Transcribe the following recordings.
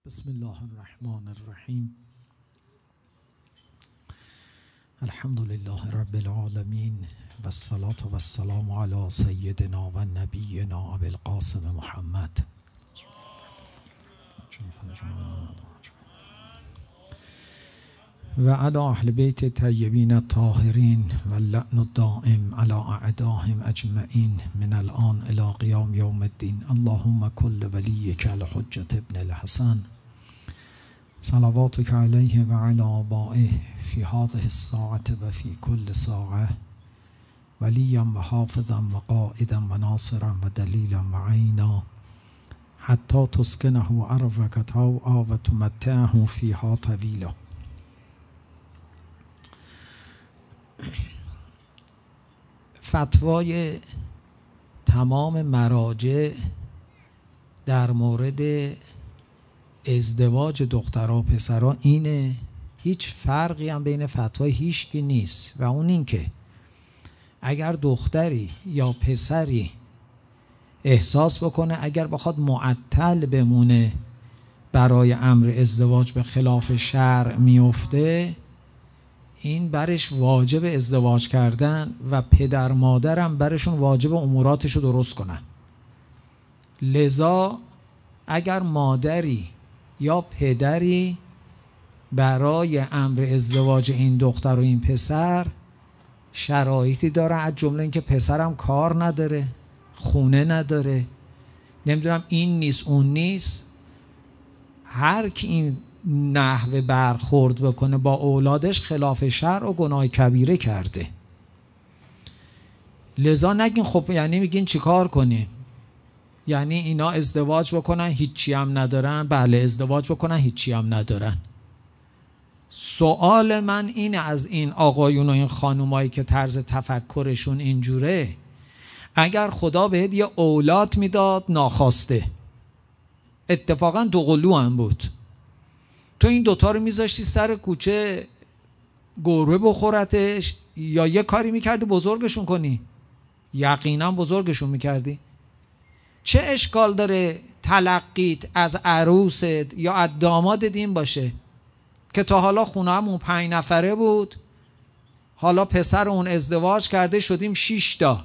بسم الله الرحمن الرحیم. الحمد لله رب العالمین و الصلاة و السلام علی سیدنا و نبینا ابی القاسم محمد و علی اهل بیت طیبین الطاهرین و اللعن الدائم علی اعدائهم اجمعین من الان الی قیام یوم الدین. اللهم کل ولیک الحجة ابن الحسن صلواتك علیه و علی آبائه فی هذه الساعة و فی کل ساعة ولیا و حافظا و قائدا و ناصرا و دلیلا و عینا حتی تسکنه ارضک طوعا و تمتعه فیها طویلا. فتوای تمام مراجع در مورد ازدواج دخترها و پسرها اینه، هیچ فرقی هم بین فتوای هیچکی نیست و اون این که اگر دختری یا پسری احساس بکنه اگر بخواد معطل بمونه برای امر ازدواج به خلاف شرع میفته، این برش واجب ازدواج کردن و پدر مادرم برشون واجب اموراتش رو درست کنن. لذا اگر مادری یا پدری برای امر ازدواج این دختر و این پسر شرایطی داره، از جمله اینکه پسرم کار نداره، خونه نداره، نمیدونم این نیست اون نیست، هر کی این نحوه برخورد بکنه با اولادش خلاف شرع و گناه کبیره کرده. لذا نگین خب یعنی میگین چیکار کنیم؟ یعنی اینا ازدواج بکنن هیچی هم ندارن؟ بله، ازدواج بکنن هیچی هم ندارن. سوال من اینه از این آقایون و این خانومایی که طرز تفکرشون اینجوره، اگر خدا بهت یه اولاد میداد ناخواسته، اتفاقا دوقلو هم بود، تو این دوتا رو میذاشتی سر کوچه گربه بخورتش یا یه کاری میکردی بزرگشون کنی؟ یقینا بزرگشون میکردی. چه اشکال داره تلقیت از عروست یا از دامادت این باشه که تا حالا خونه همون 5 نفره بود، حالا پسر اون ازدواج کرده شدیم 6 تا،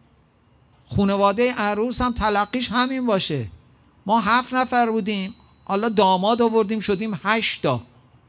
خانواده عروس هم تلقیش همین باشه، ما 7 نفر بودیم حالا داماد آوردیم شدیم 8 تا.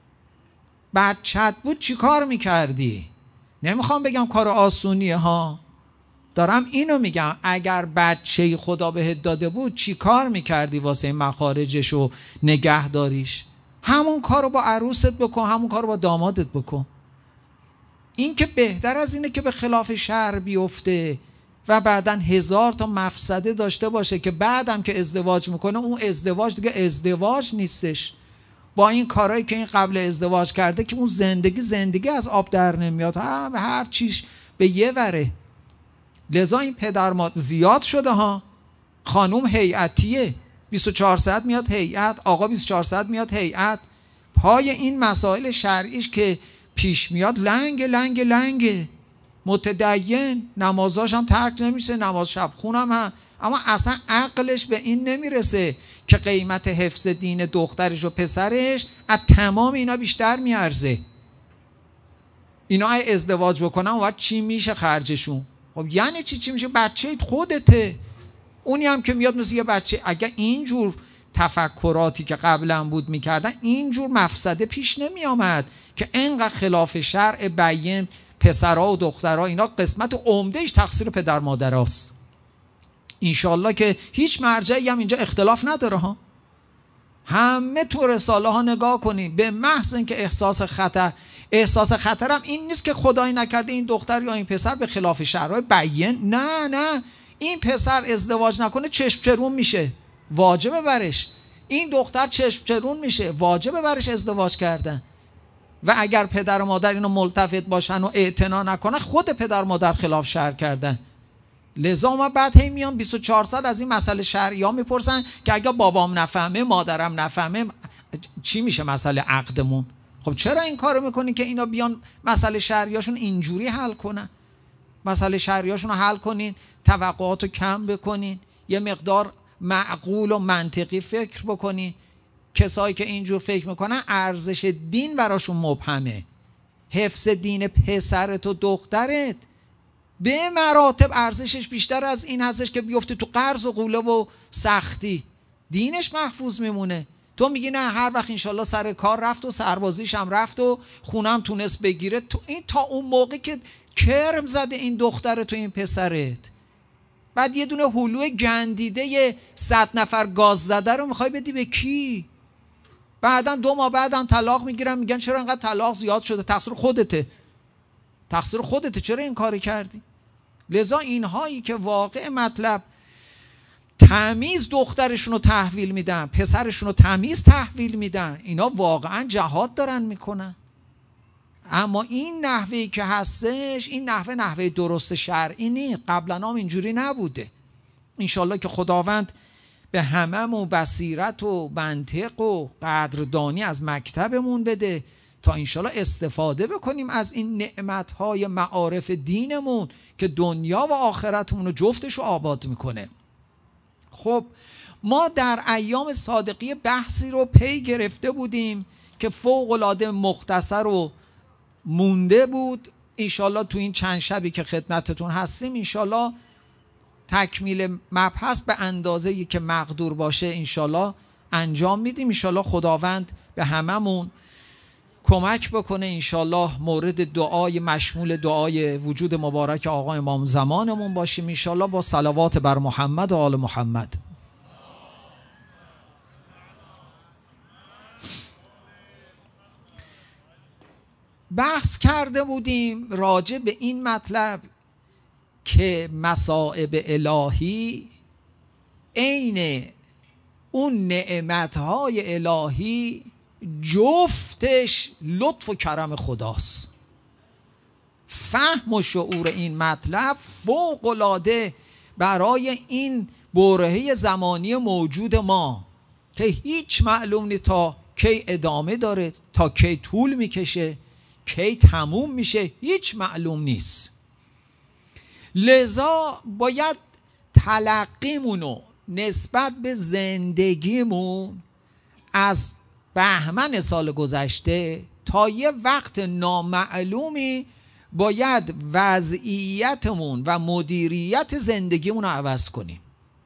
بچت بود چی کار میکردی؟ نمیخوام بگم کار آسونیه ها، دارم اینو میگم اگر بچه خدا بهت داده بود چی کار میکردی واسه مخارجش و نگهداریش؟ همون کارو با عروست بکن، همون کارو با دامادت بکن. این که بهتر از اینه که به خلاف شرع بیفته و بعداً 1000 تا مفسده داشته باشه که بعدم که ازدواج میکنه اون ازدواج دیگه ازدواج نیستش، با این کارهایی که این قبل ازدواج کرده که اون زندگی از آب در نمیاد، هر چیش به یه وره. لذا این پدر مادر زیاد شده ها، خانوم هیئتیه 24 ساعت میاد هیئت، آقا 24 ساعت میاد هیئت، پای این مسائل شرعیش که پیش میاد لنگ متدین، نمازاش هم ترک نمیشه، نماز شب خونم هم، اما اصلا عقلش به این نمیرسه که قیمت حفظ دین دخترش و پسرش از تمام اینا بیشتر میارزه. اینا ازدواج بکنن و چی میشه خرجشون؟ خب یعنی چی میشه؟ بچه خودته، اونی هم که میاد مثل یه بچه. اگه اینجور تفکراتی که قبلا بود میکردن اینجور مفسده پیش نمی آمد که اینقدر خلاف شرع بیان پسرها و دخترها، اینا قسمت عمدهش تقصیر پدر مادر هاست. انشالله که هیچ مرجعی هم اینجا اختلاف نداره ها، همه تو رساله ها نگاه کنیم به محض اینکه احساس خطر هم این نیست که خدایی نکرده این دختر یا این پسر به خلاف شرع بیان، نه این پسر ازدواج نکنه چشم چرون میشه، واجبه برش. این دختر چشم چرون میشه، واجبه برش ازدواج کردن. و اگر پدر و مادر اینو ملتفت باشن و اعتنا نکنه خود پدر و مادر خلاف شرع کردن. لذا ما بعد هی میان 24 ساعت از این مسئله شرعی ها میپرسن که اگه بابام نفهمه مادرم نفهمه چی میشه مسئله عقدمون؟ خب چرا این کارو میکنی که اینا بیان مسئله شرعیاشون اینجوری حل کنن؟ مسئله شرعیاشون رو حل کنین، توقعات رو کم بکنین، یه مقدار معقول و منطقی فکر بکنین. کسایی که اینجور فکر میکنن ارزش دین براشون مبهمه. حفظ دین پسرت و دخترت به مراتب ارزشش بیشتر از این هستش که بیفته تو قرض و قوله و سختی. دینش محفوظ میمونه. تو میگی نه هر وقت انشالله سر کار رفت و سربازیش هم رفت و خونم تونست بگیره، تو این تا اون موقع که کرم زده این دختر تو این پسرت، بعد یه دونه هلو گندیده 100 نفر گاز زده رو میخوای بدی به کی؟ بعدن 2 ماه بعدم طلاق میگیرن، میگن چرا اینقدر طلاق زیاد شده؟ تقصیر خودته، تقصیر خودته، چرا این کاری کردی؟ لذا اینهایی که واقع مطلب تمیز دخترشون رو تحویل میدن، پسرشون رو تمیز تحویل میدن، اینا واقعا جهاد دارن میکنن. اما این نحوهی که هستش، این نحوه درست شرعی نیست. قبلا هم اینجوری نبوده. انشالله که خداوند به هممون بصیرت و منطق و قدردانی از مکتبمون بده تا انشالله استفاده بکنیم از این نعمتهای معارف دینمون که دنیا و آخرتمون رو جفتش رو آباد میکنه. خب ما در ایام صادقی بحثی رو پی گرفته بودیم که فوق العاده مختصر و مونده بود. انشالله تو این چند شبی که خدمتتون هستیم انشالله تکمیل مبحث به اندازه‌ای که مقدور باشه انشالله انجام میدیم. انشالله خداوند به هممون کمک بکنه. انشالله مورد دعای مشمول دعای وجود مبارک آقا امام زمانمون باشیم انشالله، با صلوات بر محمد و آل محمد. بحث کرده بودیم راجع به این مطلب که مصائب الهی عین اون نعمتهای الهی جفتش لطف و کرم خداست. فهم و شعور این مطلب فوق العاده برای این برهه زمانی موجود ما که هیچ معلوم نیست تا کی ادامه داره، تا کی طول میکشه، کی تموم میشه، هیچ معلوم نیست. لذا باید تلقیمونو نسبت به زندگیمون از بهمن سال گذشته تا یه وقت نامعلومی باید وضعیتمون و مدیریت زندگیمون رو عوض کنیم،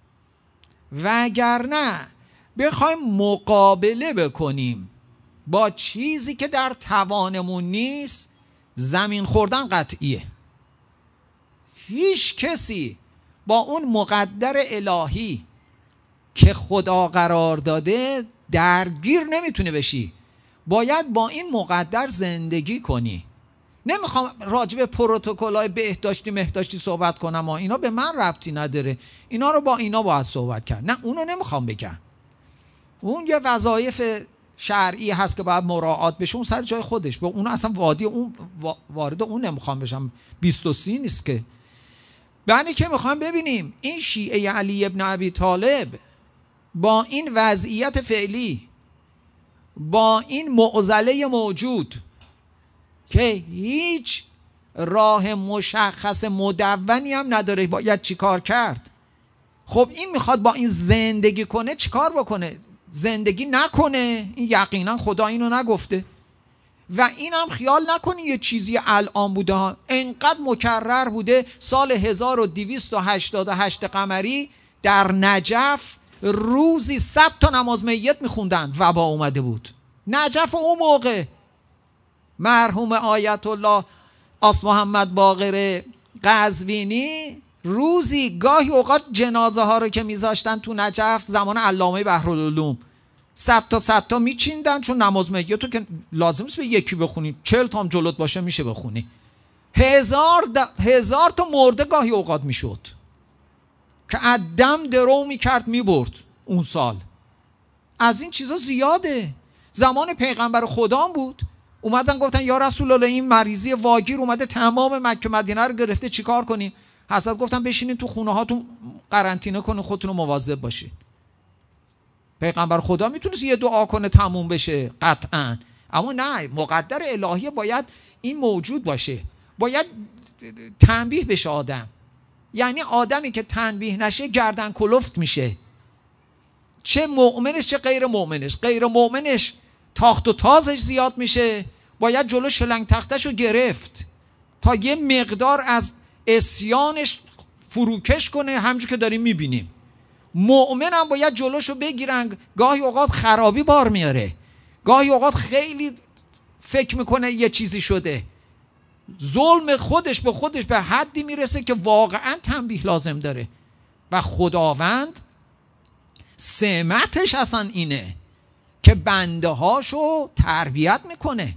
وگرنه بخوایم مقابله بکنیم با چیزی که در توانمون نیست زمین خوردن قطعیه. هیچ کسی با اون مقدر الهی که خدا قرار داده درگیر نمیتونه بشی. باید با این مقدر زندگی کنی. نمیخوام راجع به پروتکل‌های بهداشتی مهداشتی صحبت کنم، اینا به من ربطی نداره، اینا رو با اینا باید صحبت کرد. نه اونو نمیخوام بگم، اون یه وظایف شرعی هست که باید مراعات بشه، اون سر جای خودش، با اون اصلا وارد اون نمیخوام بشم. 23 نیست که. بنی که میخوام ببینیم این شیعه علی ابن ابی طالب با این وضعیت فعلی، با این معضله موجود که هیچ راه مشخص مدونی هم نداره، باید چی کار کرد؟ خب این میخواد با این زندگی کنه، چی کار بکنه؟ زندگی نکنه؟ این یقینا خدا اینو نگفته. و این هم خیال نکنی یه چیزی الان بوده ها، انقدر مکرر بوده. سال 1288 قمری در نجف روزی 100 تا نماز میت میخوندن. وبا اومده بود نجف اون موقع. مرحوم آیت الله آس محمد باقر قزوینی روزی گاهی اوقات جنازه ها رو که میذاشتن تو نجف زمان علامه بحرالعلوم 100 تا میچیندن، چون نماز میت رو که لازم نیست به یکی بخونی، 40 تا هم جلوت باشه میشه بخونی. 1000 تا مرده گاهی اوقات میشد که عدم درو میکرد میبرد اون سال. از این چیزا زیاده. زمان پیغمبر خدا بود، اومدن گفتن یا رسول الله این مریضی واگیر اومده تمام مکه مدینه رو گرفته، چیکار کنیم؟ حضرت گفتن بشینین تو خونه هاتون قرنطینه کنین، خودتون رو مواظب باشین. پیغمبر خدا میتونست یه دعا کنه تموم بشه قطعا، اما نه، مقدر الهی باید این موجود باشه، باید تنبیه بشه آدم. یعنی آدمی که تنبیه نشه گردن کلفت میشه. چه مؤمنش چه غیر مؤمنش. غیر مؤمنش تاخت و تازش زیاد میشه، باید جلو شلنگ تختش رو گرفت تا یه مقدار از عصیانش فروکش کنه، همونجور که داریم میبینیم. مؤمن هم باید جلوشو بگیرن، گاهی اوقات خرابی بار میاره، گاهی اوقات خیلی فکر میکنه یه چیزی شده، ظلم خودش به خودش به حدی میرسه که واقعا تنبیه لازم داره. و خداوند سمتش اصلا اینه که بنده هاشو تربیت میکنه.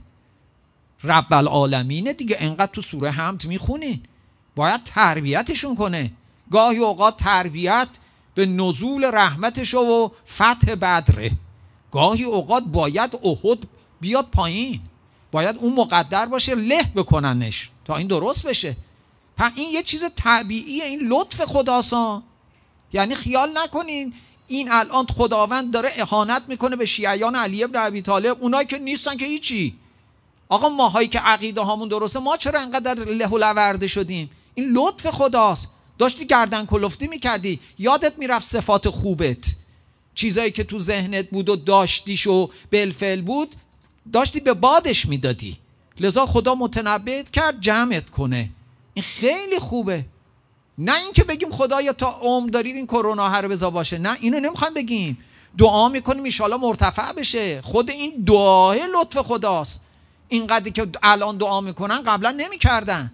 رب العالمینه دیگه، انقدر تو سوره حمد میخونین، باید تربیتشون کنه. گاهی اوقات تربیت به نزول رحمتش و فتح بدره، گاهی اوقات باید احد بیاد پایین، باید اون مقدر باشه له بکننش تا این درست بشه. پس این یه چیز طبیعیه، این لطف خداست. یعنی خیال نکنین این الان خداوند داره اهانت میکنه به شیعیان علی ابن ابی طالب، اونایی که نیستن که هیچی. آقا ماهایی که عقیده هامون درسته، ما چرا انقدر له و لورده شدیم؟ این لطف خداست. داشتی گردن کلفتی میکردی، یادت میرفت صفات خوبت، چیزایی که تو ذهنت بود و داشتیش و بالفعل بود، داشتی به بادش میدادی. لذا خدا متنبهت کرد جمعت کنه. این خیلی خوبه. نه اینکه بگیم خدایا تا عمر دارید این کرونا هر بزا باشه، نه اینو نمیخوایم بگیم. دعا میکنیم ان شاءالله مرتفع بشه. خود این دعای لطف خداست. اینقدر که الان دعا میکنن قبلا نمیکردن.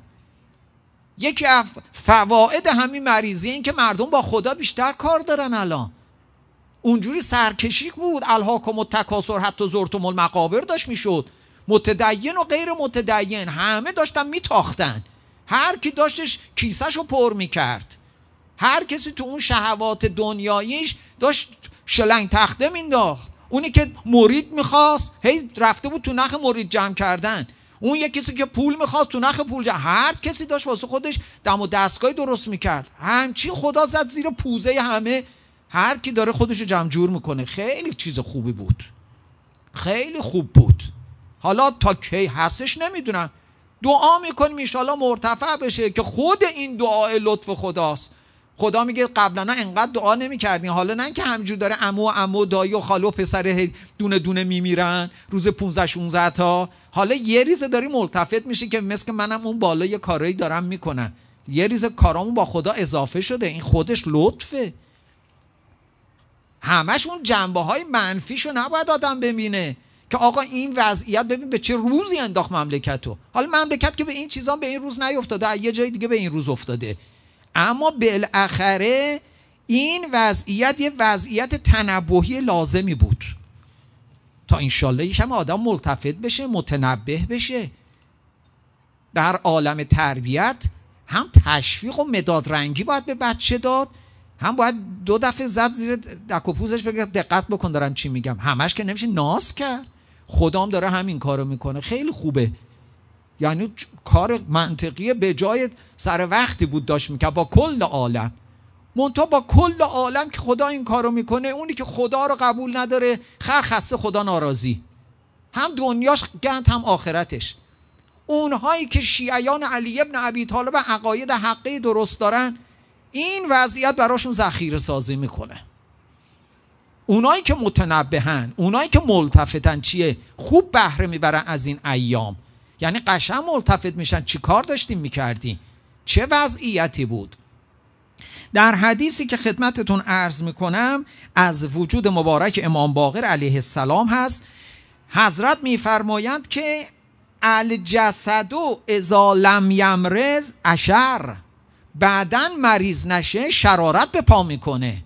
یکی از فواید همین مریضی این که مردم با خدا بیشتر کار دارن. الان اونجوری سرکشی بود، الهاکم التکاثر حتی زرتم المقابر داشت میشد، متدین و غیر متدین همه داشتن میتاختن، هر کی داشتش کیسهشو پر میکرد، هر کسی تو اون شهوات دنیاییش داشت شلنگ تخته مینداخت. اونی که مرید میخواست هی رفته بود تو نخ مرید جمع کردن، اون یک کسی که پول میخواست تو نخ پول جمع، هر کسی داشت واسه خودش دم و دستگاهی درست میکرد. همچین خدا زد زیر پوزه همه، هر کی داره خودشو جمع جور میکنه. خیلی چیز خوبی بود، خیلی خوب بود. حالا تا کی هستش نمیدونم. دعا میکنیم ان شاءالله مرتفع بشه که خود این دعای لطف خداست. خدا میگه قبلا انقدر دعا نمیکردین، حالا نه که همینجور داره عمو دایی و خاله و پسر دونه دونه میمیرن روز 15 16 تا، حالا یه ریزه داری ملتفت میشه که مثل که منم اون بالا یه کارایی دارم میکنن، یه ریزه کارامون با خدا اضافه شده. این خودش لطفه. همش اون جنبه های منفیشو نباید آدم ببینه که آقا این وضعیت ببین به چه روزی انداخت مملکتو. حالا مملکت که به این چیزا به این روز نیافتاده، یه جای دیگه به این روز افتاده، اما بالاخره این وضعیت یه وضعیت تنبهی لازمی بود تا انشالله یکم آدم ملتفت بشه، متنبه بشه. در عالم تربیت هم تشویق و مداد رنگی باید به بچه داد، هم باید 2 دفعه زد زیر دک و پوزش بگه دقت بکن دارم چی میگم. همش که نمیشه ناز کرد. خدام داره همین کارو میکنه، خیلی خوبه. یعنی کار منطقیه، به جای سر وقتی بود داشت میکرد با کل عالم. منتها با کل عالم که خدا این کارو میکنه، اونی که خدا رو قبول نداره خسته خدا ناراضی، هم دنیاش گند هم آخرتش. اونهایی که شیعیان علی ابن ابی طالب عقاید حقی درست دارن، این وضعیت براشون ذخیره سازی میکنه. اونایی که متنبهن، اونایی که ملتفتن چیه؟ خوب بهره میبرن از این ایام. یعنی قشنگ ملتفت میشن چی کار داشتیم میکردیم، چه وضعیتی بود. در حدیثی که خدمتتون عرض میکنم از وجود مبارک امام باقر علیه السلام هست، حضرت میفرمایند که الجسد اذا لم یمرض اشر، بعدن مریض نشه شرارت به پا میکنه.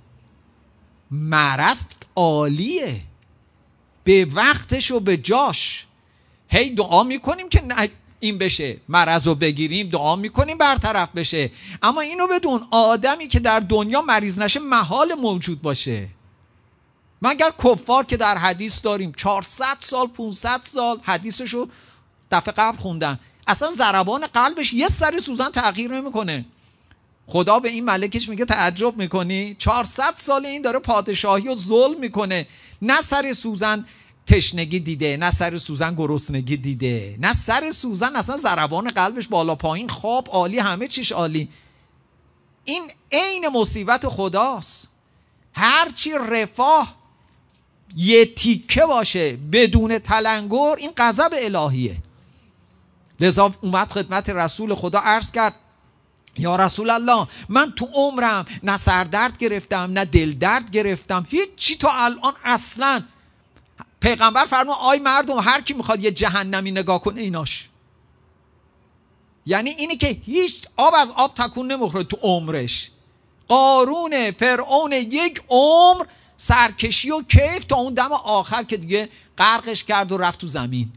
مرض عالیه، به وقتش و به جاش. هی دعا میکنیم که این بشه، مرض رو بگیریم، دعا میکنیم برطرف بشه، اما اینو بدون آدمی که در دنیا مریض نشه محال موجود باشه، مگر کفار که در حدیث داریم 400 سال 500 سال، حدیثشو دفعه قبل خوندن، اصلا ضربان قلبش یه سر سوزن تغییر نمیکنه. خدا به این ملکش میگه تعجب میکنی؟ 400 سال این داره پادشاهی و ظلم میکنه، نه سر سوزن تشنگی دیده، نه سر سوزن گرسنگی دیده، نه سر سوزن اصلا ضربان قلبش بالا پایین، خواب عالی، همه چیش عالی. این عین مصیبت خداست. هرچی رفاه یه تیکه باشه بدون تلنگر، این غضب الهیه. لذا اومد خدمت رسول خدا عرض کرد یا رسول الله، من تو عمرم نه سردرد گرفتم نه دل درد گرفتم، هیچی تا الان اصلا. پیغمبر فرمود آی مردم، هر کی میخواد یه جهنمی نگاه کنه ایناش. یعنی اینی که هیچ آب از آب تکون نمیخوره تو عمرش. قارون فرعون یک عمر سرکشی و کیف تا اون دم آخر که دیگه غرقش کرد و رفت تو زمین.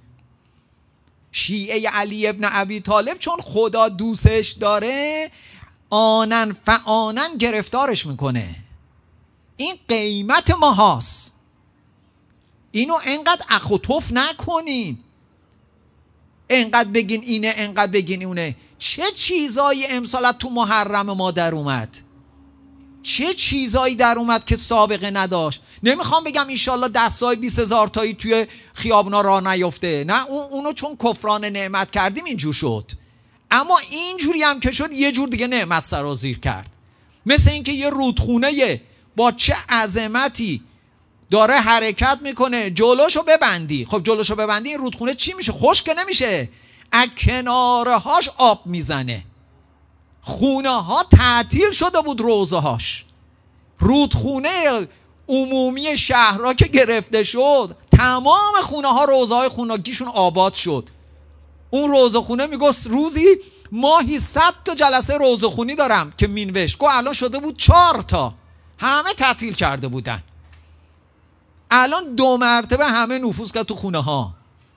شیعه علی ابن ابی طالب چون خدا دوستش داره آنن فآنن گرفتارش میکنه. این قیمت ما هاست. اینو انقدر اخ و تف نکنین، انقدر بگین اینه انقدر بگین اونه. چه چیزایی امسال تو محرم ما در اومد، چه چیزایی در اومد که سابقه نداشت. نمیخوام بگم انشالله دستای 20,000 تایی توی خیابونا راه نیفته، نه، اونو چون کفران نعمت کردیم اینجور شد. اما اینجوری هم که شد یه جور دیگه نعمت سرازیر کرد. مثل اینکه یه رودخونه با چه عظمتی داره حرکت میکنه، جلوشو ببندی. خب جلوشو ببندی این رودخونه چی میشه؟ خشک نمیشه، از کنارهاش آب میزنه. خونه ها تعطیل شده بود، روزه هاش. رودخونه عمومی شهرها که گرفته شد، تمام خونه ها روزه های خونگیشون آباد شد. اون روزه خونه میگفت روزی ماهی 100 تا جلسه روزه خونی دارم که مینوشت، گو الان شده بود 4 تا. همه تعطیل کرده بودن. الان 2 مرتبه همه نفوذ کرد تو خونه ها.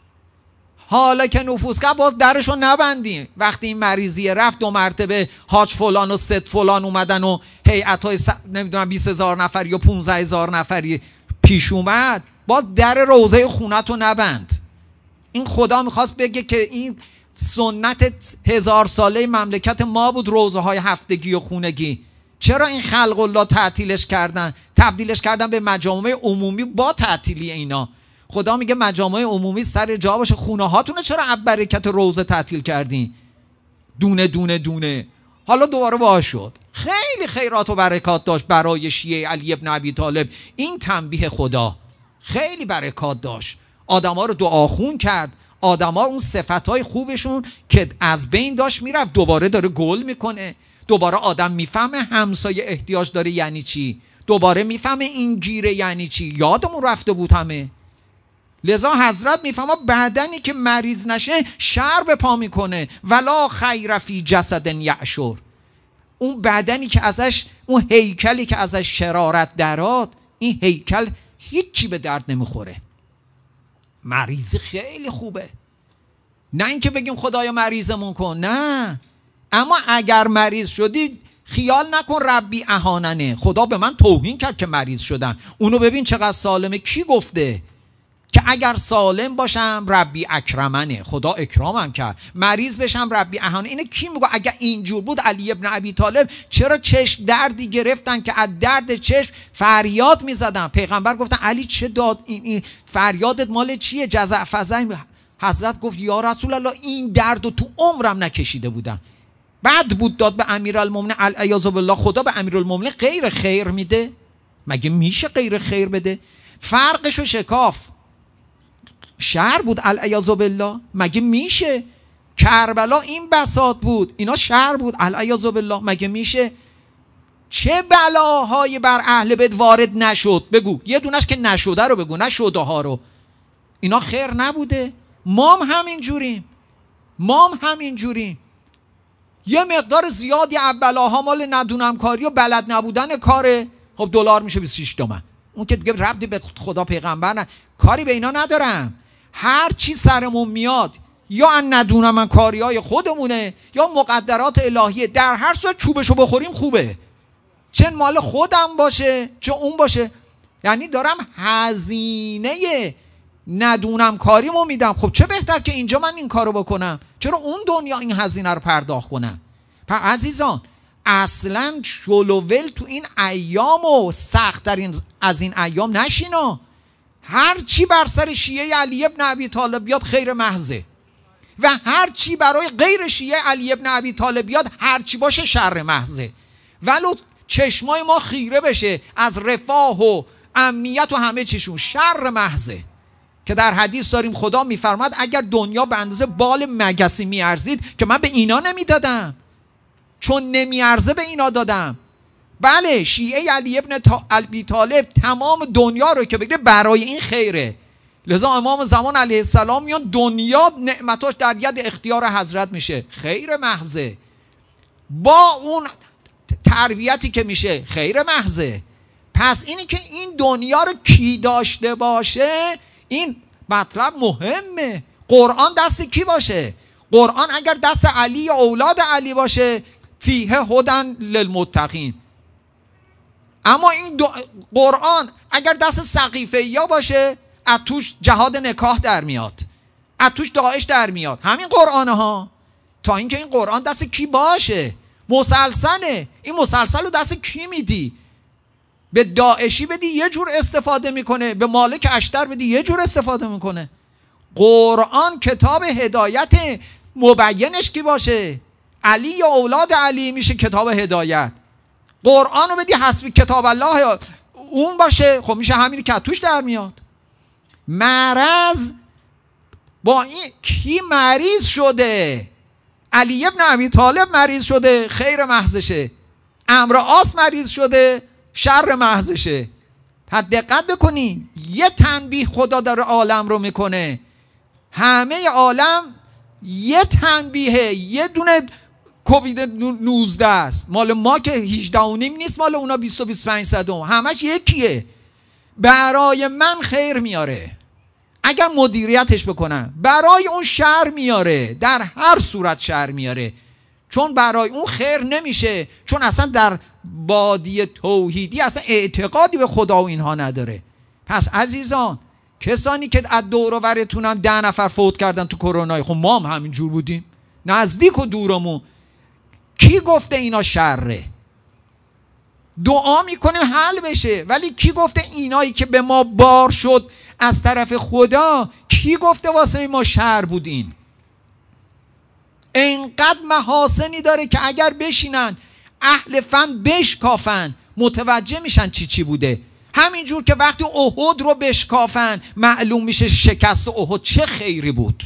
حالا که نفوذ کرد باز درشو نبندیم. وقتی این مریضیه رفت 2 مرتبه حاج فلان و ست فلان اومدن و هیئت‌های نمیدونم 20,000 نفری یا 15,000 نفری پیش اومد، باز در روزه خونتو نبند. این خدا میخواست بگه که این سنت 1000 ساله مملکت ما بود، روزه های هفتگی و خونگی. چرا این خلق الله تعطیلش کردن، تبدیلش کردن به مجامع عمومی با تعطیلی اینا؟ خدا میگه مجامع عمومی سر جا باشه، خونه هاتونه چرا از برکت روزه تعطیل کردین؟ دونه دونه دونه. حالا دوباره وا شد. خیلی خیرات و برکات داشت برای شیعه علی ابن ابی طالب این تنبیه خدا، خیلی برکات داشت. آدما رو دعاخون کرد، آدما اون صفتهای خوبشون که از بین داشت میرفت دوباره داره گل میکنه. دوباره آدم میفهمه همسایه احتیاج داره یعنی چی، دوباره میفهمه این گیره یعنی چی. یادمون رفته بود همه. لذا حضرت میفهمه بدنی که مریض نشه شر به پا میکنه. ولا خیر فی جسد یعشر. اون بدنی که ازش، اون هیکلی که ازش شرارت دراد، این هیکل هیچی به درد نمیخوره. مریضی خیلی خوبه، نه اینکه بگیم خدایا مریضمون کن، نه. اما اگر مریض شدی خیال نکن ربی اهاننه، خدا به من توهین کرد که مریض شدم. اونو ببین چقدر سالمه. کی گفته که اگر سالم باشم ربی اکرمنه، خدا اکرامم کرد. مریض بشم ربی اهانه. اینه کی میگه؟ اگر اینجور بود علی ابن ابی طالب چرا چشم دردی گرفتن که از درد چشم فریاد میزدن؟ پیغمبر گفتن علی چه داد این فریادت مال چیه؟ جزع فزع. حضرت گفت یا رسول الله این درد رو تو عمرم نکشیده بودم. بعد بود داد به امیرالمومنین العیاذ بالله. خدا به امیرالمومنین غیر خیر میده؟ مگه میشه غیر خیر بده؟ فرقشو شکاف. شر بود العیاذ بالله، مگه میشه؟ کربلا این بساط بود، اینا شر بود العیاذ بالله، مگه میشه؟ چه بلاهایی بر اهل بیت وارد نشد؟ بگو یه دونش که نشده رو بگو، نشده ها رو. اینا خیر نبوده؟ مام همین جوریم. یه مقدار زیادی بلاها مال ندونم کاری و بلد نبودن کاره. خب دلار میشه 26 تومن. اون که دیگه ربطی به خدا پیغمبر نه، کاری به اینا ندارم. هر چی سرمون میاد یا ان ندونم من کاریای خودمونه یا مقدرات الهیه، در هر صورت چوبشو بخوریم خوبه، چه مال خودم باشه چه اون باشه. یعنی دارم هزینه ندونم کاریمو میدم. خب چه بهتر که اینجا من این کارو بکنم، چرا اون دنیا این هزینه رو پرداخت کنم؟ پس عزیزان اصلا شلوول تو این ایام و سخت‌ترین از این ایام نشینا. هر چی بر سر شیعه علی ابن ابی طالب بیاد خیر محضه و هر چی برای غیر شیعه علی ابن ابی طالب بیاد هر چی باشه شر محضه. ولو چشمای ما خیره بشه از رفاه و امنیت و همه چیشون، شر محضه. که در حدیث داریم خدا میفرماد اگر دنیا به اندازه بال مگسی میارزید که من به اینا نمیدادم، چون نمیارزه به اینا دادم. بله شیعه علی ابن ابی طالب تمام دنیا رو که بگیره برای این خیره. لذا امام زمان علیه السلام میان دنیا نعمتاش در ید اختیار حضرت میشه، خیر محضه. با اون تربیتی که میشه خیر محضه. پس اینی که این دنیا رو کی داشته باشه این مطلب مهمه. قرآن دست کی باشه؟ قرآن اگر دست علی یا اولاد علی باشه فیه هدن للمتقین. اما این قرآن اگر دست سقیفه یا باشه از توش جهاد نکاح در میاد، از توش داعش در میاد. همین قرآنه ها. تا اینکه این قرآن دست کی باشه مسلسله. این مسلسل رو دست کی میدی؟ به داعشی بدی یه جور استفاده میکنه، به مالک اشتر بدی یه جور استفاده میکنه. قرآن کتاب هدایت، مبینش کی باشه؟ علی یا اولاد علی میشه کتاب هدایت. قرآن رو بدی حسبی کتاب الله اون باشه، خب میشه همینی که توش در میاد. مرض با این کی مریض شده؟ علی ابن ابی طالب مریض شده، خیر محضشه. عمرو عاص مریض شده، شر محضشه. پس دقت بکنین، یه تنبیه خدا داره عالم رو میکنه. همه عالم یه تنبیه، یه دونه کووید 19 است. مال ما که 18 و نیم نیست، مال اونا 20 و 25 صدم، همش یکیه. برای من خیر میاره اگر مدیریتش بکنم، برای اون شر میاره، در هر صورت شر میاره. چون برای اون خیر نمیشه، چون اصلا در بادی توحیدی اصلا اعتقادی به خدا و اینها نداره. پس عزیزان، کسانی که از دور و برتونن 10 نفر فوت کردن تو کرونا، خب ما هم همین جور بودیم، نزدیک و دورمون. کی گفته اینا شره؟ دعا میکنیم حل بشه، ولی کی گفته اینایی که به ما بار شد از طرف خدا، کی گفته واسه ما شر بودین؟ انقدر محاسنی داره که اگر بشینن اهل فن بشکافن متوجه میشن چی بوده. همینجور که وقتی احد رو بشکافن معلوم میشه شکست احد چه خیری بود.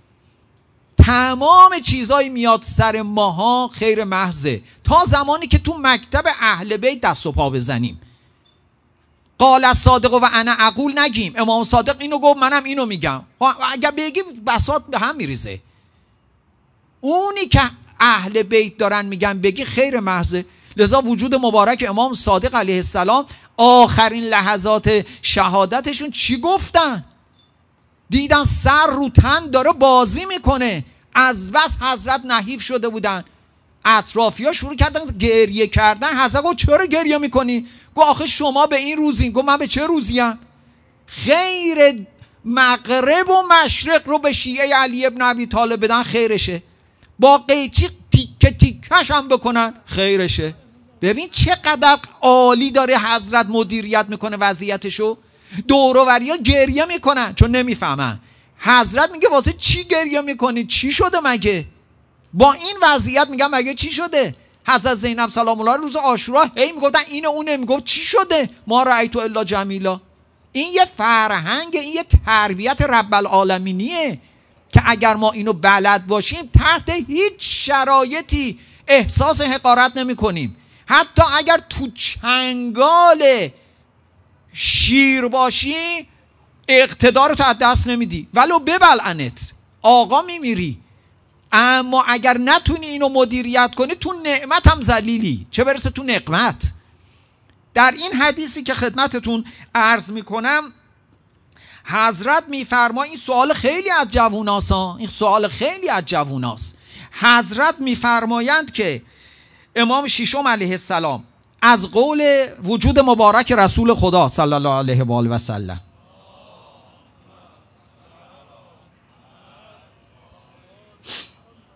تمام چیزایی میاد سر ماها خیر محضه، تا زمانی که تو مکتب اهل بیت دست و پا بزنیم. قال الصادق و انا اقول نگیم امام صادق اینو گفت منم اینو میگم. اگر بگی بساط به هم میریزه. اونی که اهل بیت دارن میگن بگی خیر محضه. لذا وجود مبارک امام صادق علیه السلام آخرین لحظات شهادتشون چی گفتن؟ دیدن سر رو تن داره بازی میکنه، از بس حضرت نحیف شده بودن. اطرافی ها شروع کردن گریه کردن. حضرت گفت چرا گریه میکنی؟ گفت آخه شما به این روزین. گفت من به چه روزیم؟ خیر مغرب و مشرق رو به شیعه علی ابن ابی طالب بدن خیرشه، با قیچی تیکه تیکش هم بکنن خیرشه. ببین چقدر عالی داره حضرت مدیریت میکنه وضعیتشو. دور و بریا گریه میکنن چون نمیفهمن. حضرت میگه واسه چی گریه میکنی؟ چی شده مگه؟ با این وضعیت میگم مگه چی شده؟ حضرت زینب سلام الله روز عاشورا هی میگفتن اینو اونه، میگفت چی شده؟ ما رأیتو الا جمیلا. این یه فرهنگ، این یه تربیت رب العالمینیه که اگر ما اینو بلد باشیم تحت هیچ شرایطی احساس حقارت نمی کنیم. حتی اگر تو چنگال شیر باشی اقتدار تو از دست نمیدی، ولو ببلعنت آقا میمیری. اما اگر نتونی اینو مدیریت کنی تو نعمت هم ذلیلی، چه برسه تو نقمت. در این حدیثی که خدمتتون عرض میکنم حضرت میفرما، این سوال خیلی از جووناست، این سوال خیلی از جووناست. حضرت میفرمایند که امام ششم علیه السلام از قول وجود مبارک رسول خدا صلی الله علیه و آله و سلم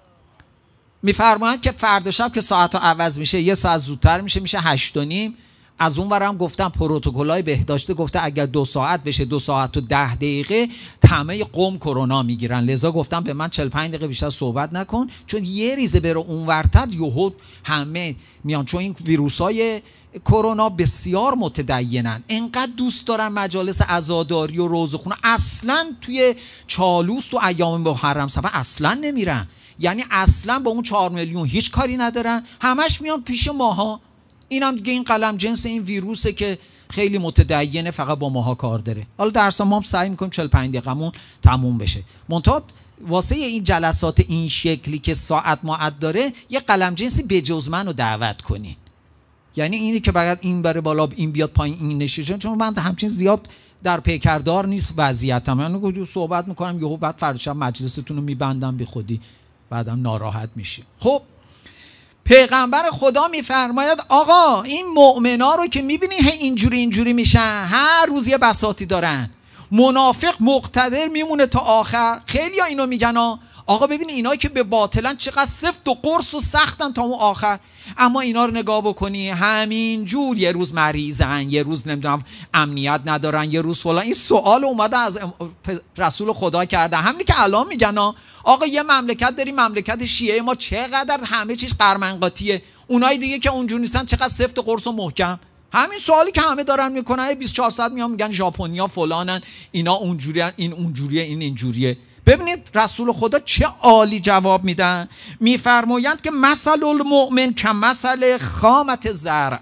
میفرمایند که فردا شب که ساعت ها عوض میشه، یه ساعت زودتر میشه 8:30. از اون برم گفتم پروتکل‌های بهداشتی گفته اگر 2 ساعت بشه 2 ساعت و 10 دقیقه همه قم کرونا میگیرن، لذا گفتم به من 45 دقیقه بیشتر صحبت نکن، چون یه ریزه بره اونورتر یهو همه میان، چون این ویروسای کرونا بسیار متدینن، انقدر دوست دارن مجالس عزاداری و روزخونه، اصلا توی چالوس تو ایام محرم صفر اصلا نمیرن، یعنی اصلا با اون 4 میلیون هیچ کاری ندارن، همش میان پیش ماها. اینم دیگه این قلم جنس این ویروسه که خیلی متدینه، فقط با ماها کار داره. حالا درس ما هم سعی میکنیم 45 دقیقمون تموم بشه. منتها واسه این جلسات این شکلی که ساعت معد داره یه قلم جنسی بجز من رو دعوت کنین، یعنی اینی که باید این بره بالا این بیاد پایین این نشیشه، چون من همچین زیاد در پیکردار نیست وضعیتم، من صحبت میکنم یهو بعد فردا شب مجلستون رو میبندم بی خودی، بعدم ناراحت میشی. خب پیغمبر خدا میفرماید آقا این مؤمنا رو که میبینی اینجوری میشن، هر روز یه بساطی دارن، منافق مقتدر میمونه تا آخر. خیلی ها اینو میگن آقا ببین اینایی که به باطلن چقدر سفت و قرص و سختن تا اون آخر، اما اینا رو نگاه بکنی همین جور یه روز مریضن، یه روز نمیدونم امنیت ندارن، یه روز فلان. این سوال اومده از رسول خدا کرده، همین که الان میگن آقا یه مملکت داریم مملکت شیعه ما چقدر همه چیز قرمنقاطیه، اونایی دیگه که اونجور نیستن چقدر سفت و قرص و محکم. همین سوالی که همه دارن میکنن 24 ساعت میان میگن ژاپنیا فلانن، اینا اونجوریه، این اونجوریه، این اینجوریه. ببینید رسول خدا چه عالی جواب میدن، میفرمایند که مثل المؤمن کمثل خامت زرع.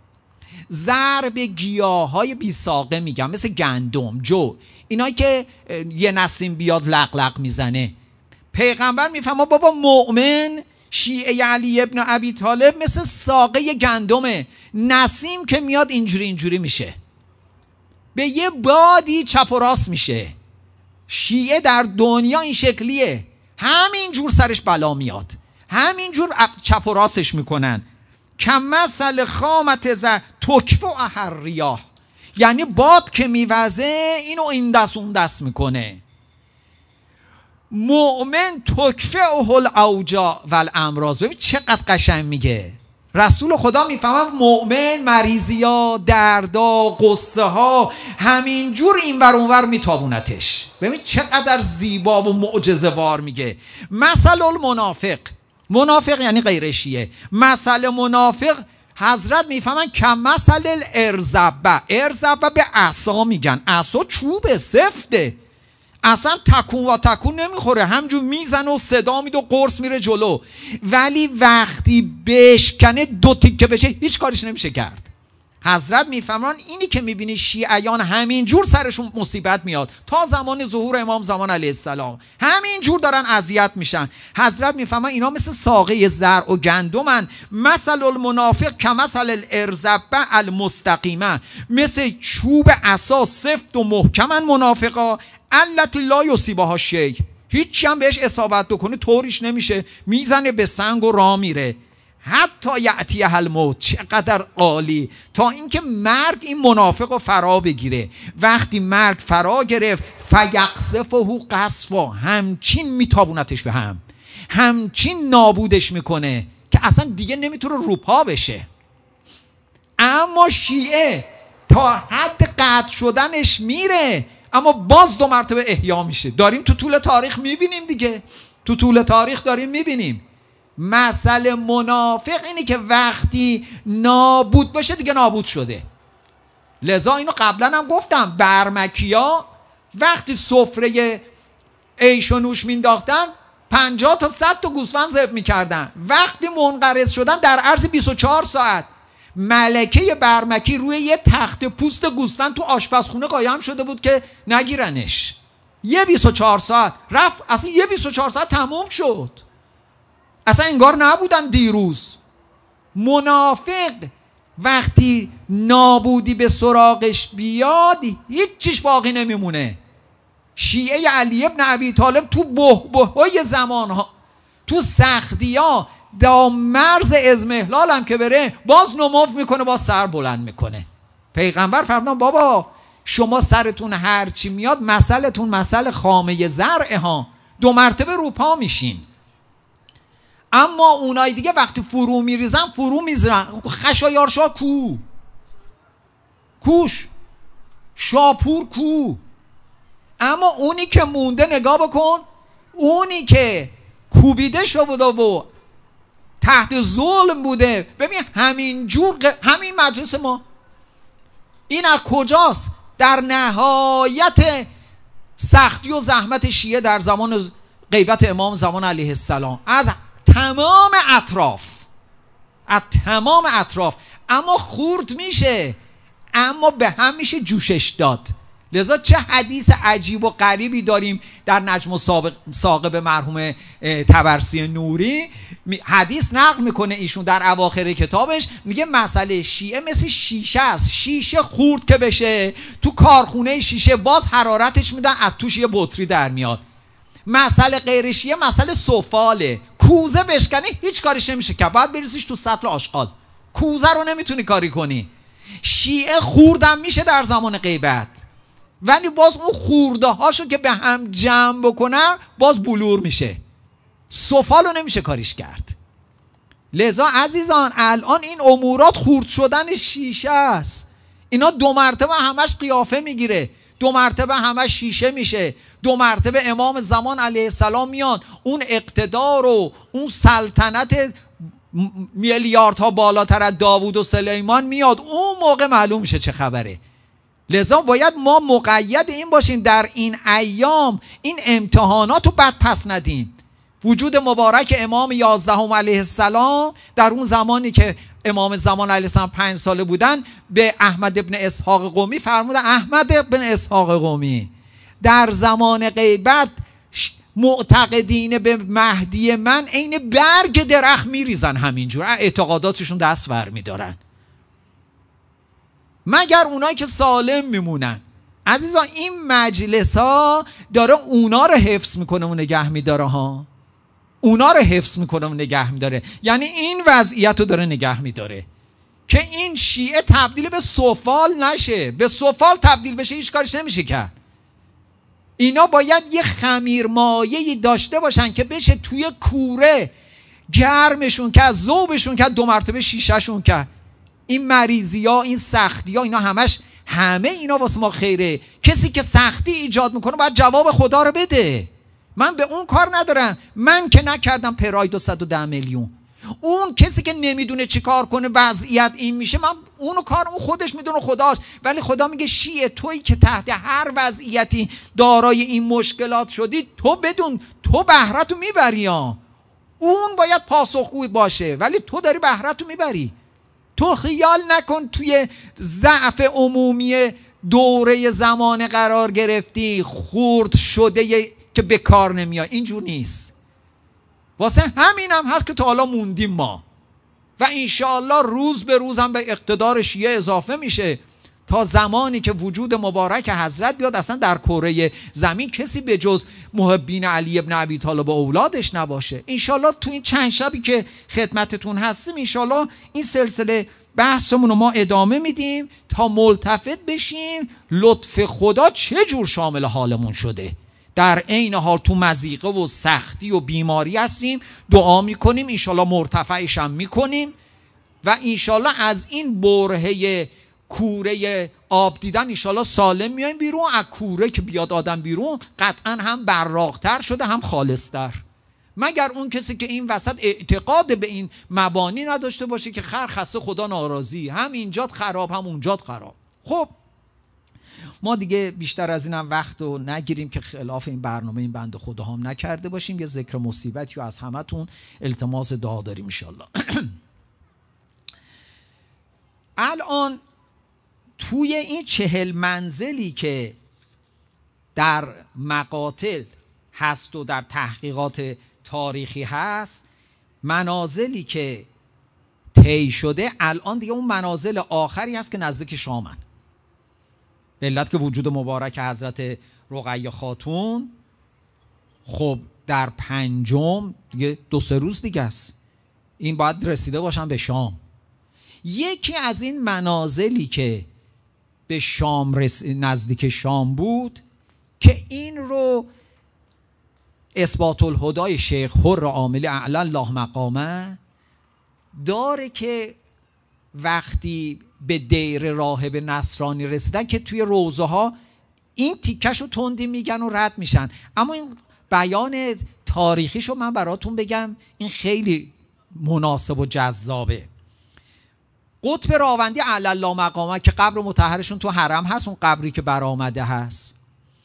زرع به گیاهای بی ساقه میگن، مثل گندم، جو، اینایی که یه نسیم بیاد لق میزنه. پیغمبر میفهمه بابا مؤمن شیعه علی ابن ابی طالب مثل ساقه گندمه، نسیم که میاد اینجوری میشه، به یه بادی چپ و راست میشه. شیعه در دنیا این شکلیه، همین جور سرش بلا میاد، همین جور چپ و راستش میکنن. کمثل خامت زر تکف و احریاه، یعنی باد که میوزه اینو این دست اون دست میکنه. مؤمن تکفه اهل اوجاع و الامراض. ببین چقدر قشنگ میگه رسول خدا، میفهمم مؤمن مریضی ها، دردا، قصه ها همینجور این ور اون ور میتابونتش. ببین چقدر زیبا و معجزه وار میگه. مثل المنافق، منافق یعنی غیر شیعه، مثل منافق حضرت میفهمن کمثل الارزبه. ارزبه به عصا میگن، عصا چوبه سفته، اصلا تکون و تکون نمیخوره، همجور میزنه و صدا میده و قرص میره جلو، ولی وقتی بشکنه دو تیکه بشه هیچ کارش نمیشه کرد. حضرت میفهمن اینی که میبینی شیعیان همینجور سرشون مصیبت میاد، تا زمان ظهور امام زمان علیه السلام همینجور دارن اذیت میشن. حضرت میفهمن اینا مثل ساقه زرع و گندمن. مثل المنافق کمثل الارزبه المستقیمه، مثل چوب عصا سفت و محکمن منافقا، التي لا یصیبها شیء، هیچی هم بهش اصابت بکنه طوریش نمیشه، میزنه به سنگ و راه میره. حتی یأتیه الموت، چقدر عالی، تا اینکه مرگ این منافق رو فرا بگیره. وقتی مرگ فرا گرفت فیقذفه قذفا، همچین میتابونتش به هم، همچین نابودش میکنه که اصلا دیگه نمیتونه روپا بشه. اما شیعه تا حد قطع شدنش میره، اما باز 2 مرتبه احیا میشه. داریم تو طول تاریخ میبینیم دیگه، تو طول تاریخ داریم میبینیم. مثل منافق اینه که وقتی نابود باشه دیگه نابود شده. لذا اینو قبلا هم گفتم، برمکیا وقتی سفره عیش و نوش مینداختن 50 تا 100 تا گوسفند ذبح میکردن، وقتی منقرض شدن در عرض 24 ساعت ملکه برمکی روی یه تخت پوست گوسفند تو آشپزخونه قایم شده بود که نگیرنش. یه 24 ساعت رفت، اصلا یه 24 ساعت تموم شد، اصلا انگار نبودن دیروز. منافق وقتی نابودی به سراغش بیاد هیچ چیش باقی نمیمونه. شیعه علی ابن ابی طالب تو بحبوحای زمانها، تو سختی ها، دا مرز ازمهلال هم که بره باز نماف میکنه، باز سر بلند میکنه. پیغمبر فرمودن بابا شما سرتون هرچی میاد مثلتون مثل خامه زرع ها، 2 مرتبه روپا میشین. اما اونای دیگه وقتی فرو میریزن فرو میزرن. خشایارشا کو؟ کوش، شاپور کو. اما اونی که مونده نگاه بکن، اونی که کوبیده شده و تحت ظلم بوده، ببین همین مجلس ما این از کجاست؟ در نهایت سختی و زحمت شیعه در زمان غیبت امام زمان علیه السلام، از تمام اطراف، اما خورد میشه، اما به هم میشه جوشش داد. لذا چه حدیث عجیب و غریبی داریم در نجم الثاقب مرحوم طبرسی نوری، حدیث نقل میکنه ایشون در اواخر کتابش، میگه مسئله شیعه مثل شیشه است، شیشه خورد که بشه تو کارخونه شیشه باز حرارتش میدن، از توش یه بطری در میاد. مسئله غیر شیعه مسئله سفاله، کوزه بشکنی هیچ کارش نمیشه که، باید بریزیش تو سطل آشغال، کوزه رو نمیتونی کاری کنی. شیعه خوردم میشه در زمان غیبت، ولی باز اون خورده هاشو که به هم جمع بکنن باز بلور میشه، سفالو نمیشه کاریش کرد. لذا عزیزان الان این امورات خورد شدن شیشه است. اینا 2 مرتبه همش قیافه میگیره، 2 مرتبه همش شیشه میشه، 2 مرتبه امام زمان علیه السلام میان، اون اقتدار و اون سلطنت میلیاردها بالاتر از داوود و سلیمان میاد، اون موقع معلوم میشه چه خبره. لذا باید ما مقید این باشیم در این ایام این امتحانات رو بد پس ندیم. وجود مبارک امام 11 علیه السلام در اون زمانی که امام زمان علیه السلام 5 ساله بودن، به احمد ابن اسحاق قمی فرمودن احمد ابن اسحاق قمی در زمان غیبت معتقدین به مهدی من عین برگ درخت میریزن، همینجور اعتقاداتشون دست ور میدارن، مگر اونایی که سالم میمونن. عزیزان این مجلس ها داره اونا رو حفظ میکنه و نگه میداره ها، اونا رو حفظ میکنه و نگه میداره، یعنی این وضعیت رو داره نگه میداره که این شیعه تبدیل به سفال نشه. به سفال تبدیل بشه هیچ کارش نمیشه کرد. اینا باید یه خمیرمایه‌ای داشته باشن که بشه توی کوره گرمشون کرد، ذوبشون کرد، 2 مرتبه شیشهشون کرد. این مریضی ها، این سختی ها، اینا همه اینا واسه ما خیره. کسی که سختی ایجاد میکنه باید جواب خدا رو بده. من به اون کار ندارم، من که نکردم پراید 210 میلیون. اون کسی که نمیدونه چی کار کنه وضعیت این میشه، من اونو کار اون خودش میدونه خداش. ولی خدا میگه شیعه تویی که تحت هر وضعیتی دارای این مشکلات شدی، تو بدون تو بهره‌تو میبری. اون باید پاسخگوی باشه ولی تو داری بهره‌تو میبری. تو خیال نکن توی ضعف عمومی دوره زمان قرار گرفتی، خورد شده که به کار نمیاد. اینجور نیست. واسه همین هم هست که تا حالا موندیم ما و انشاءالله روز به روز هم به اقتدار شیعه اضافه میشه تا زمانی که وجود مبارک حضرت بیاد اصلا در کره زمین کسی به جز محبین علی ابن ابی طالب و اولادش نباشه. انشاءالله تو این چند شبی که خدمتتون هستیم انشاءالله این سلسله بحثمون رو ما ادامه میدیم تا ملتفت بشیم لطف خدا چه جور شامل حالمون شده. در عین حال تو مضیقه و سختی و بیماری هستیم، دعا میکنیم انشاءالله مرتفعش هم میکنیم و انشاءالله از این برهه کوره آب دیدن انشاءالله سالم میایم بیرون. از کوره که بیاد آدم بیرون قطعا هم براقتر شده هم خالصتر، مگر اون کسی که این وسط اعتقاد به این مبانی نداشته باشه که خر خسته خدا ناراضی، هم اینجات خراب هم اونجات خراب. خب ما دیگه بیشتر از اینم وقت رو نگیریم که خلاف این برنامه این بنده خدا هم نکرده باشیم. یه ذکر مصیبتی و از همتون التماس دعا داریم انشاءالله. الان توی این 40 منزلی که در مقاتل هست و در تحقیقات تاریخی هست، منازلی که طی شده الان دیگه اون منازل آخری هست که نزدیک شامن، به علت که وجود مبارک حضرت رقیه خاتون خب در 5 دیگه 2-3 روز دیگه است، این باید رسیده باشن به شام. یکی از این منازلی که به شام نزدیک شام بود که این رو اثبات الهدای شیخ حر عاملی اعلی الله مقامه داره که وقتی به دیر راهب نصرانی رسیدن که توی روضه ها این تیکشو تندی میگن و رد میشن، اما این بیان تاریخیشو من براتون بگم، این خیلی مناسب و جذابه. قطب راوندی علی الله مقامه که قبر مطهرشون تو حرم هست، اون قبری که برآمده هست،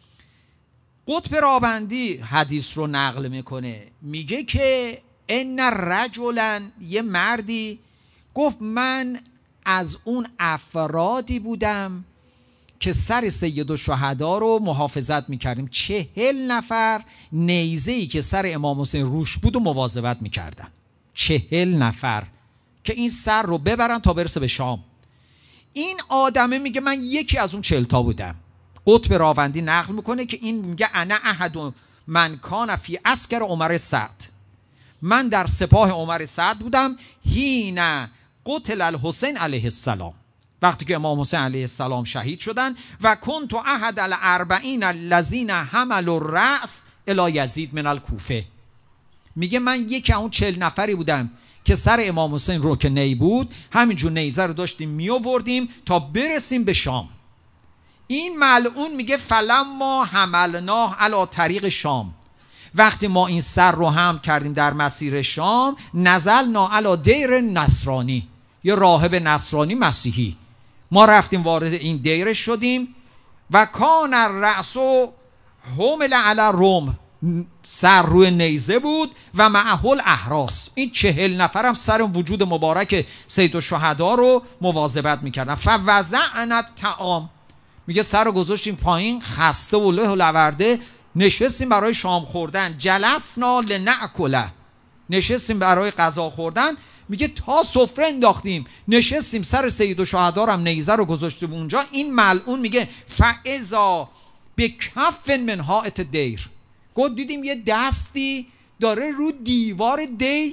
قطب راوندی حدیث رو نقل میکنه، میگه که ان رجلا، یه مردی گفت من از اون افرادی بودم که سر سید الشهدا رو محافظت میکردیم. 40 نفر نیزه‌ای که سر امام حسین روش بود و مواظبت میکردن. 40 نفر که این سر رو ببرن تا برسه به شام. این آدمه میگه من یکی از اون 40 تا بودم. قطب راوندی نقل میکنه که این میگه انا احد من کان فی عسکر عمر سعد، من در سپاه عمر سعد بودم حین قتل الحسین علیه السلام، وقتی که امام حسین علیه السلام شهید شدن. و کنت احد الاربعین الذین حملوا الرأس الی یزید من الکوفه، میگه من یکی اون 40 نفری بودم که سر امام حسین رو که نی بود همینجور نیزه رو داشتیم میآوردیم تا برسیم به شام. این ملعون میگه فلما حملناه علی طریق شام، وقتی ما این سر رو حمل کردیم در مسیر شام، نزلنا علی دیر نصرانی، یه راهب نصرانی مسیحی، ما رفتیم وارد این دیر شدیم. و کان الرأس حمل علی روم، سر روی نیزه بود و معه الاحراس، این 40 نفر هم سر وجود مبارک سید الشهدا رو مواظبت میکردن. فوضعنا الطعام، میگه سر رو گذاشتیم پایین، خسته و له و لورده، نشستیم برای شام خوردن. جلسنا لنأکله، نشستیم برای غذا خوردن. میگه تا سفره انداختیم، نشستیم سر سید الشهدا رو هم نیزه رو گذاشتیم اونجا. این ملعون میگه فاذا بکف من حائط دیر، گفت دیدیم یه دستی داره رو دیوار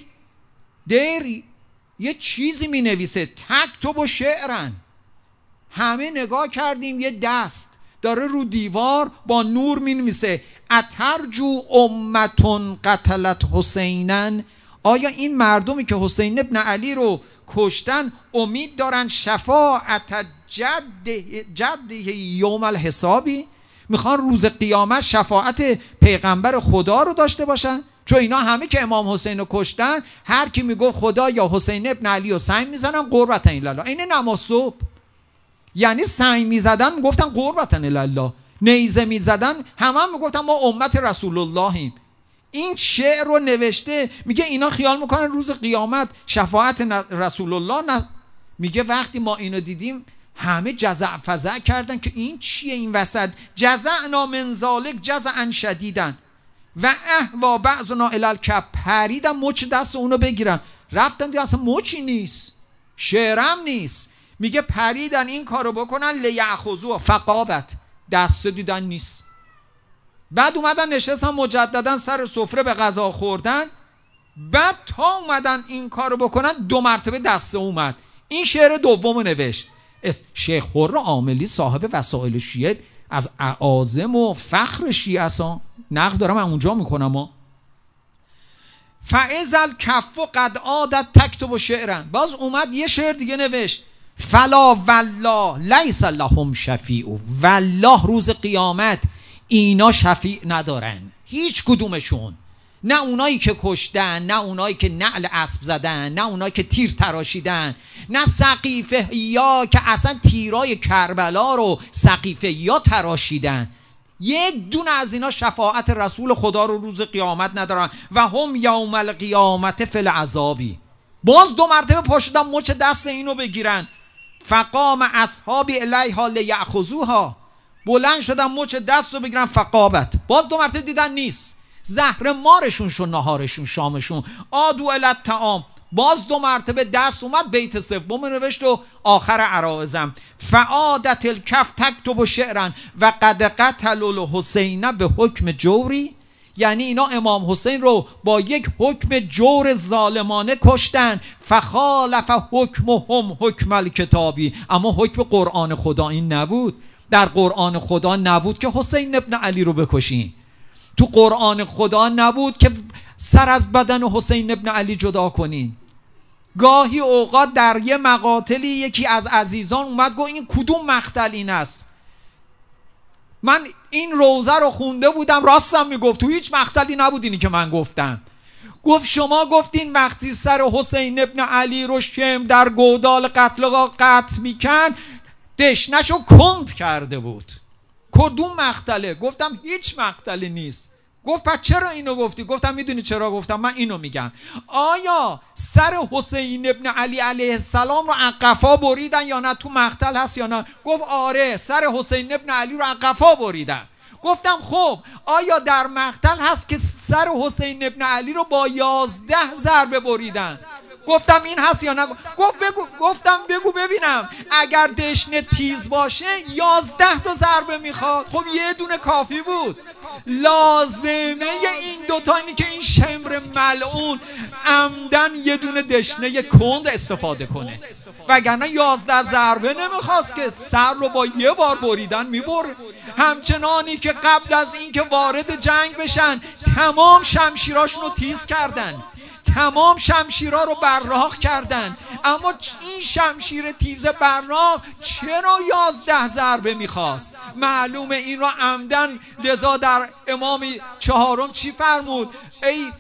دیر یه چیزی می نویسه، تکتب و شعرن. همه نگاه کردیم، یه دست داره رو دیوار با نور می نویسه اترجو امتون قتلت حسینن، آیا این مردمی که حسین ابن علی رو کشتن امید دارن شفاعت جده یوم الحسابی، میخوان روز قیامت شفاعت پیغمبر خدا رو داشته باشن؟ چون اینا همه که امام حسین رو کشتن، هر کی میگه خدا یا حسین ابن علی رو سنگ میزنن قربتن الله، این نماز صبح، یعنی سنگ میزدن میگفتن قربتن الله، نیزه میزدن همه میگفتن ما امت رسول اللهیم. این شعر رو نوشته، میگه اینا خیال میکنن روز قیامت شفاعت رسول الله میگه وقتی ما اینو دیدیم همه جزع فزع کردن که این چیه این وسط. جزعنا من ذالک جزعا شدیدن و اهوا بعضنا الی الکف، پریدن مچ دست اونو بگیرن، رفتن دیگه اصلا مچی نیست، شعرم نیست. میگه پریدن این کارو بکنن لیأخذوها فقابت، دست دیدن نیست. بعد اومدن نشستن مجددا سر سفره به غذا خوردن. بعد تا اومدن این کارو بکنن 2 مرتبه دست اومد. این شعر دومو نوشت. شیخ حر عاملی صاحب وسائل شیعه از اعاظم و فخر شیعه اصلا نقل دارم، من اونجا میکنم. فاذا الکف قد عادت تکتب شعرا، باز اومد یه شعر دیگه نوشت فلا والله لیس لهم شفیع، والله روز قیامت اینا شفیع ندارن هیچ کدومشون، نه اونایی که کشتن، نه اونایی که نعل اسب زدن، نه اونایی که تیر تراشیدن، نه سقیفه یا که اصلا تیرای کربلا رو سقیفه یا تراشیدن، یک دونه از اینا شفاعت رسول خدا رو روز قیامت ندارن. و هم یوم القیامت فی العذابی، باز 2 مرتبه پاشدن مچ دست اینو بگیرن. فقام اصحابی الیها لیأخذوها، بلند شدن مچ دست رو بگیرن. فقابت، باز 2 مرتبه دیدن نیست. زهر مارشون شد نهارشون شامشون. آدو الی الطعام، باز 2 مرتبه دست اومد. بیت سوم نوشت و آخر عرائزم فعادت الکف تکتب شعرا و قد قتل الحسین به حکم جوری، یعنی اینا امام حسین رو با یک حکم جور ظالمانه کشتن. فخالف حکمهم حکم الکتابی، اما حکم قرآن خدا این نبود. در قرآن خدا نبود که حسین ابن علی رو بکشین، تو قرآن خدا نبود که سر از بدن حسین ابن علی جدا کنین. گاهی اوقات در یه مقاتلی یکی از عزیزان اومد گفت این کدوم مقتل این است؟ من این روزه رو خونده بودم، راستم میگفت، تو هیچ مقتلی نبود اینی که من گفتم. گفت شما گفتین وقتی سر حسین ابن علی رو شم در گودال قتل میکن دشنشو کند کرده بود. کدوم مقتله؟ گفتم هیچ مقتلی نیست. گفت پس چرا اینو گفتی؟ گفتم میدونی چرا گفتم؟ من اینو میگم آیا سر حسین ابن علی علیه السلام رو عقفا بریدن یا نه؟ تو مقتل هست یا نه؟ گفت آره سر حسین ابن علی رو عقفا بریدن. گفتم خب آیا در مقتل هست که سر حسین ابن علی رو با 11 ضربه بریدن؟ گفتم این هست یا نه؟ گفتم بگو ببینم. اگر دشنه تیز باشه 11 تا ضربه میخواد. خب یه دونه کافی بود. لازمه این دوتا اینی که این شمر ملعون عمدن یه دونه دشنه کند استفاده کنه، وگرنه 11 ضربه نمیخواست که سر رو با یه بار بریدن میبره. همچنانی که قبل از اینکه وارد جنگ بشن تمام شمشیراشون رو تیز کردن، تمام شمشیرها رو براق کردن، اما این شمشیر تیز براق چرا 11 ضربه میخواست؟ معلومه این را عمدن. لذا در امام چهارم چی فرمود؟ ای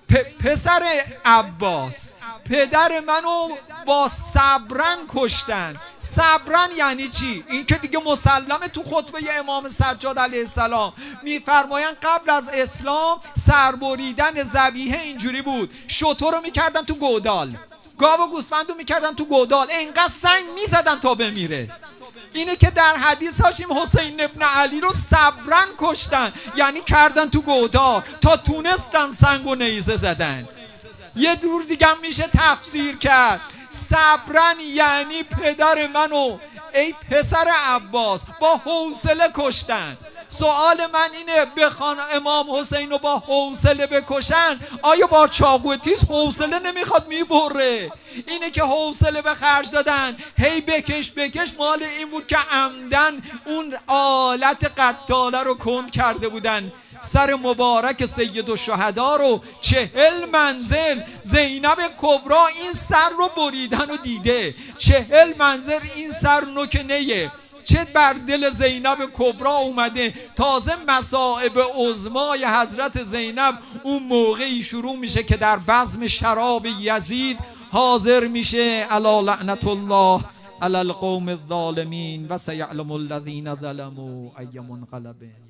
پسر عباس، پدر منو با صبرن کشتن. صبرن یعنی چی؟ این که دیگه مسلمه. تو خطبه امام سجاد علیه السلام میفرمایند قبل از اسلام سربریدن ذبیحه اینجوری بود، شتر رو میکردن تو گودال، گاو و گوسفند رو میکردن تو گودال، اینقدر سنگ میزدن تا بمیره. اینه که در حدیث هاشیم حسین ابن علی رو صبرن کشتن، یعنی کردن تو گودال تا تونستن سنگ و نیزه زدن. یه دور دیگه میشه تفسیر کرد صبرن یعنی پدر منو ای پسر عباس با حوصله کشتن. سوال من اینه بخوان امام حسین رو با حوصله بکشن، آیا با چاقو تیز حوصله نمیخواد میبره؟ اینه که حوصله به خرج دادن، هی بکش مال این بود که عمدن اون آلت قتاله رو کند کرده بودن. سر مبارک سید الشهدا رو 40 منزل زینب کبرا این سر رو بریدن و دیده. 40 منزل این سر نکنه چه بر دل زینب کبرا اومده. تازه مصائب عظمای حضرت زینب اون موقعی شروع میشه که در بزم شراب یزید حاضر میشه. الا لعنت الله علی القوم الظالمین و سیعلم الذین ظلموا ای منقلب.